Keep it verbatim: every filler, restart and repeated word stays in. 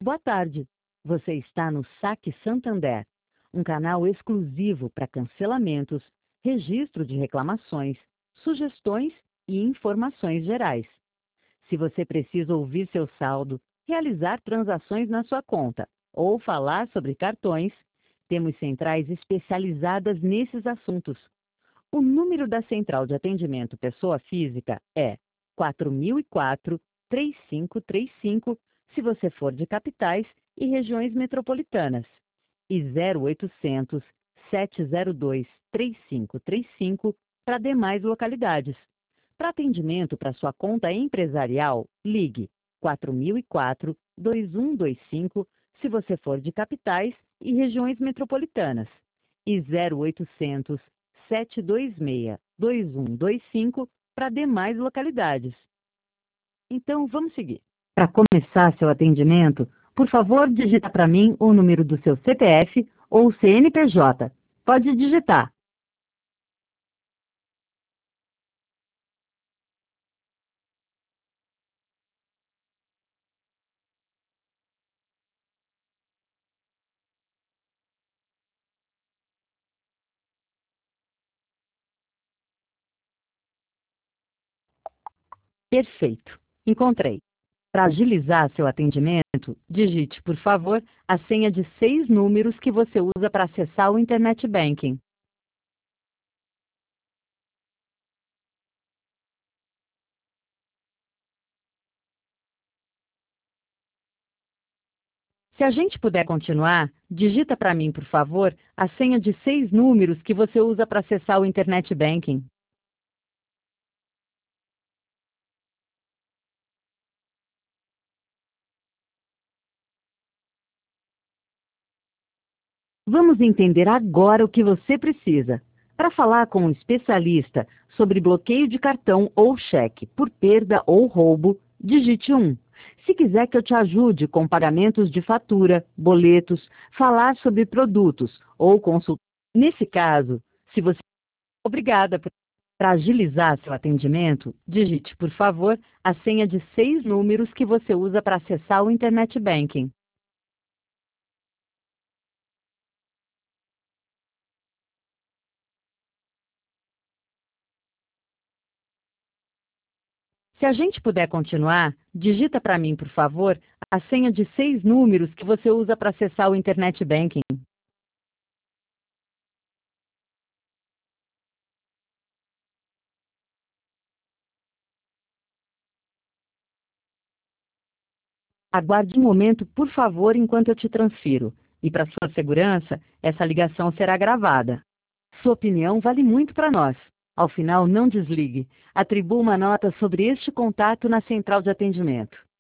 Boa tarde. Você está no Saque Santander, um canal exclusivo para cancelamentos, registro de reclamações, sugestões e informações gerais. Se você precisa ouvir seu saldo, realizar transações na sua conta ou falar sobre cartões, temos centrais especializadas nesses assuntos. O número da Central de Atendimento Pessoa Física é quatro mil e quatro, três cinco três cinco, se você for de capitais e regiões metropolitanas, e zero oitocentos, sete zero dois, três cinco três cinco para demais localidades. Para atendimento para sua conta empresarial, ligue quatro mil e quatro, dois um dois cinco, se você for de capitais e regiões metropolitanas, e zero oitocentos, sete dois seis, dois um dois cinco para demais localidades. Então, vamos seguir. Para começar seu atendimento, por favor, digita para mim o número do seu C P F ou C N P J. Pode digitar. Perfeito. Encontrei. Para agilizar seu atendimento, digite, por favor, a senha de seis números que você usa para acessar o Internet Banking. Se a gente puder continuar, digita para mim, por favor, a senha de seis números que você usa para acessar o Internet Banking. Vamos entender agora o que você precisa. Para falar com um especialista sobre bloqueio de cartão ou cheque por perda ou roubo, digite um. Se quiser que eu te ajude com pagamentos de fatura, boletos, falar sobre produtos ou consultar. Nesse caso, se você... Obrigada. por- Para agilizar seu atendimento, digite, por favor, a senha de seis números que você usa para acessar o Internet Banking. Se a gente puder continuar, digita para mim, por favor, a senha de seis números que você usa para acessar o Internet Banking. Aguarde um momento, por favor, enquanto eu te transfiro. E para sua segurança, essa ligação será gravada. Sua opinião vale muito para nós. Ao final, não desligue. Atribua uma nota sobre este contato na central de atendimento.